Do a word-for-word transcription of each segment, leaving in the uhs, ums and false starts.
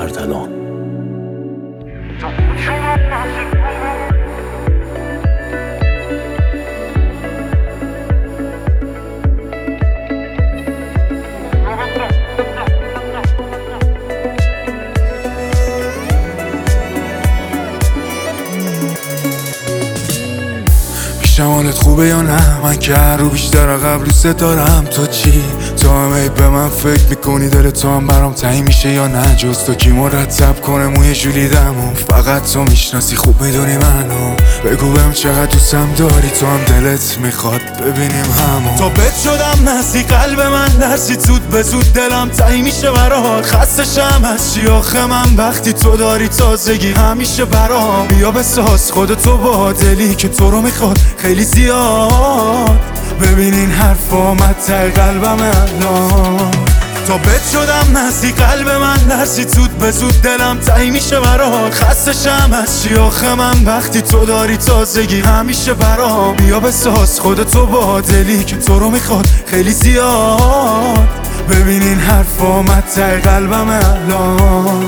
اردلان. شمالت خوبه یا نه؟ من که هر رو بیشتر قبل دوست دارم. تو چی؟ تو هم به من فکر میکنی؟ دل تو هم برام تنگ میشه یا نه؟ جز تو کی مرتب کنه موی جولیدمو؟ فقط تو میشناسی، خوب میدونی منو. بگو بهم چقدر دوستم داری، تو هم دلت میخواد ببینیم همو. تا بد شدم نسی قلب من درسی، زود به زود دلم تنگ میشه برات. خستشم از چی آخه من وقتی تو داری تازگی همیشه برام. بیا بساز خودتو با دلی که تو رو میخواد خیلی زیاد. ببینین حرف آمد ته قلبم الان. تا بد شدم نسی قلب من درسی، زود به زود دلم تنگ میشه برات. خستشم از چی آخه من وقتی تو داری تازگی همیشه برام. بیا بساز خودتو با دلی که تو رو میخواد خیلی زیاد. ببینین حرف آمد ته قلبم الان.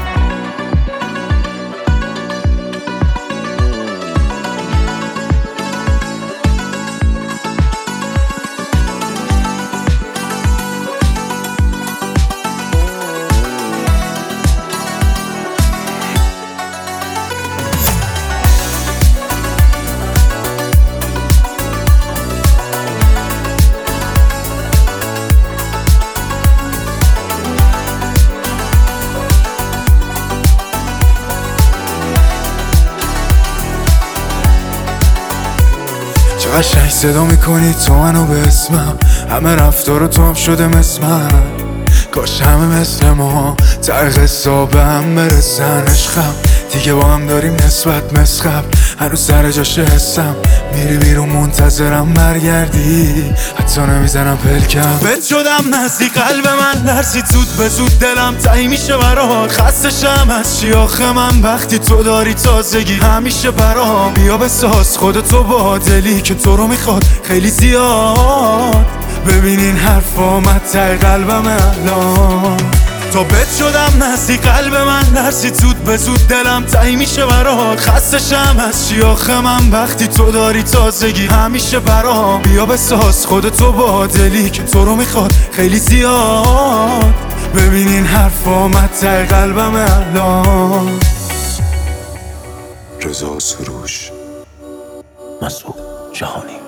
چه قشنگ صدا میکنی تو منو به اسمم، همه رفتار تو هم شده مثل من. کاش همه مثل ما ته قصه به هم برسن. عشقم دیگه با هم داریم نسبت مثل قبل، هنوز سر جاش حسم. میری بیرون منتظرم برگردی، حتی نمیزنم پلکم. بد شدم نزدیک قلب من درسی، زود به زود دلم تنگ میشه برات. خستشم از چی آخه من وقتی تو داری تازگی همیشه برام. بیا بساز خودتو با دلی که تو رو میخواد خیلی زیاد. ببینین حرف آمد ته قلبم الان. تا بد شدم نزدیک قلب من درسی، زود به زود دلم تنگ میشه برات. خستشم از چی آخه من وقتی تو داری تازگی همیشه برام. بیا بساز خودتو با دلی که تو رو میخواد خیلی زیاد. ببینین حرف آمد ته قلبم الان. رضا سروش، مسعود جهانی.